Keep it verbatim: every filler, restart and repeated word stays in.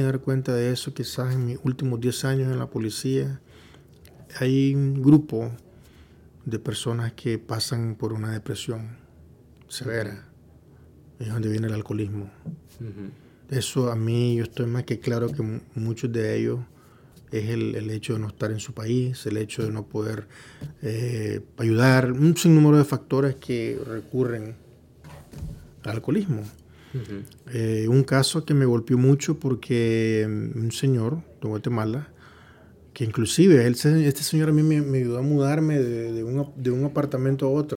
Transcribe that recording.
dar cuenta de eso quizás en mis últimos diez años en la policía. Hay un grupo de personas que pasan por una depresión severa. Es donde viene el alcoholismo. Uh-huh. Eso a mí, yo estoy más que claro que m- muchos de ellos es el, el hecho de no estar en su país, el hecho de no poder eh, ayudar, un sinnúmero de factores que recurren al alcoholismo. Uh-huh. Eh, un caso que me golpeó mucho porque un señor de Guatemala, que inclusive él, este señor a mí me, me ayudó a mudarme de, de, un, de un apartamento a otro.